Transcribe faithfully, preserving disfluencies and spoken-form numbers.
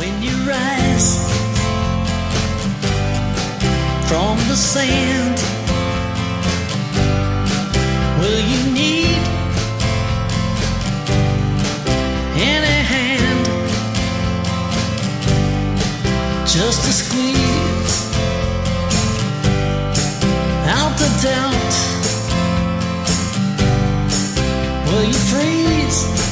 when you rise from the sand, will you need any hand just to squeeze out the doubt? Will you freeze